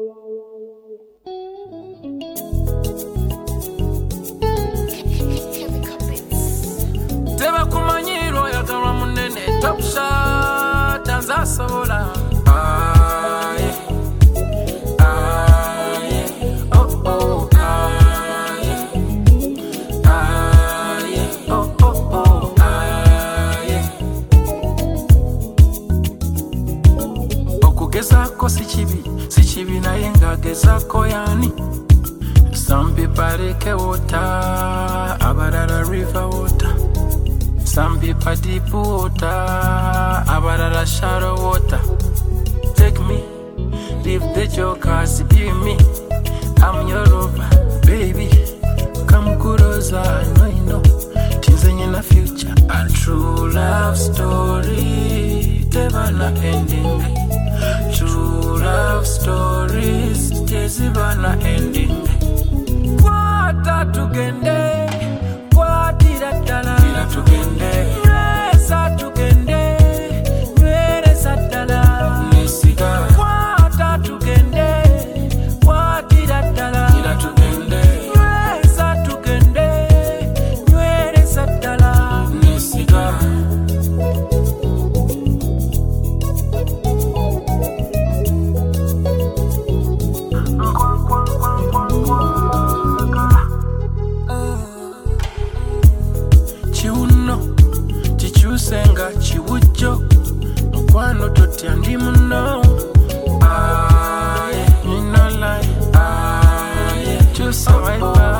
Teba kumanyiro ya kama munene top shot anza sola. Gezako si chibi na yenga gezako yani. Some people reke water, abarara river water. Some people deep water, abarara shallow water. Take me, leave the jokers, be me. I'm your lover, baby. Come kuroza, I know. Things in the future, a true love story. Tebana ending. True love stories, tezibana ending. Kwata tugende, kwatira dala. Tira tugende, resa tugende, resa dala. Nisiga. Kwata tugende, kwatira dala. Tira tugende, resa tugende, resa dala. Nisiga. Senga chiwujo mkwano toti andi muno. You know like choose a wiper.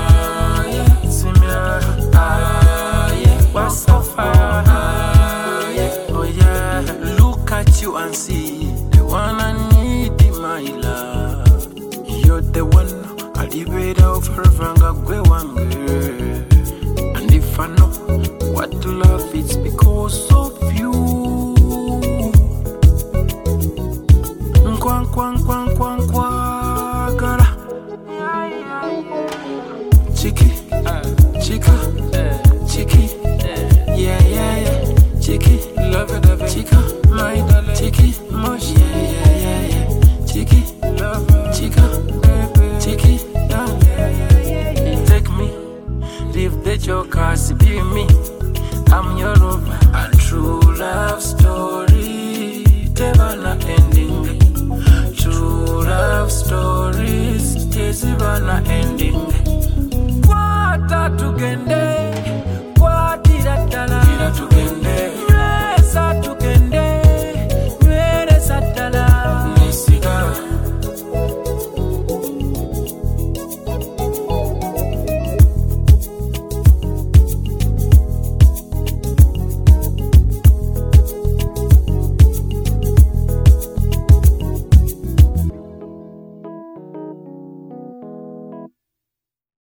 Simia what's so fire. Oh yeah, look at you and see the one I need in my love. You're the one I live over vanga gwe wange. And if I know what to love, it's because of you. Kwang kwang kwang kwang.